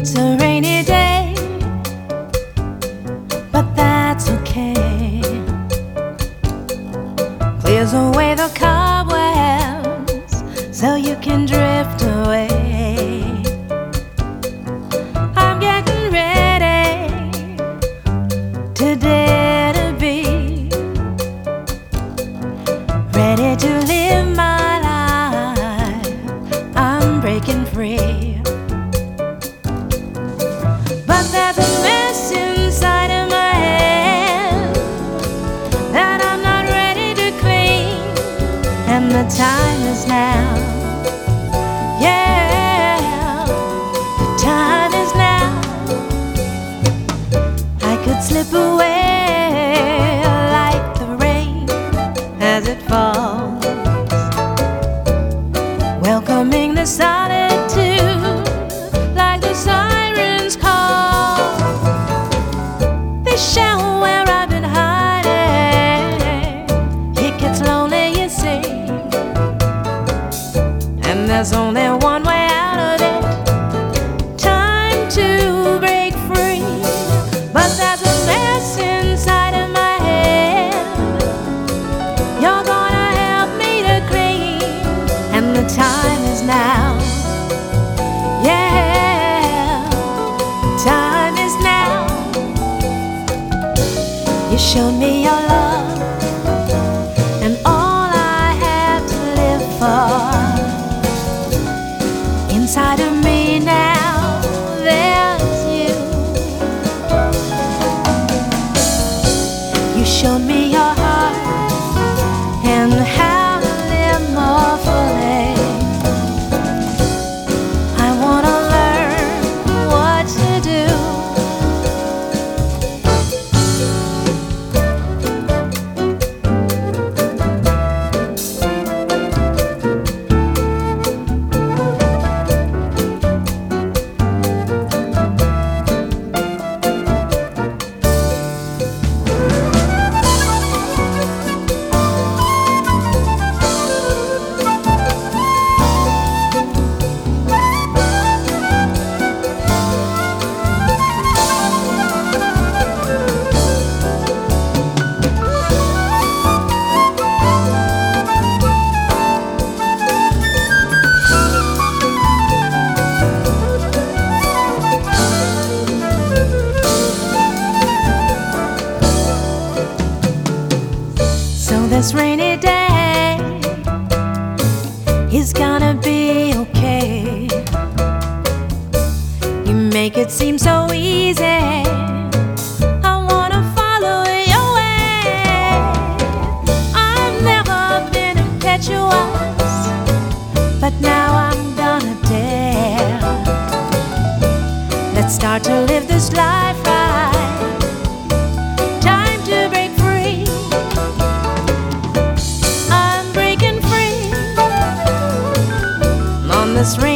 It's a rainy day, but that's okay. Clears away the cobwebs so you can drift away. I'm getting ready today to be ready to live my life. I'm breaking free. But there's a mess inside of my head that I'm not ready to clean, and the time is now. Yeah, the time is now. I could slip away like the rain as it falls, welcoming the solitude like the sirens call. This shell where I've been hiding, it gets lonely, you see, and there's only one way out of it. Time to break free. But there's a mess inside of my head you're gonna help me to clean, and the time is now. Yeah, time is now. You showed me your love and all I have to live for. Inside of me now, there's you. You showed me your heart and how to live more fully. I wanna learn what to do. This rainy day is gonna be okay. You make it seem so easy. I wanna follow your way. I've never been impetuous, but now I'm gonna dare. Let's start to live this life right. Time to break free. This rain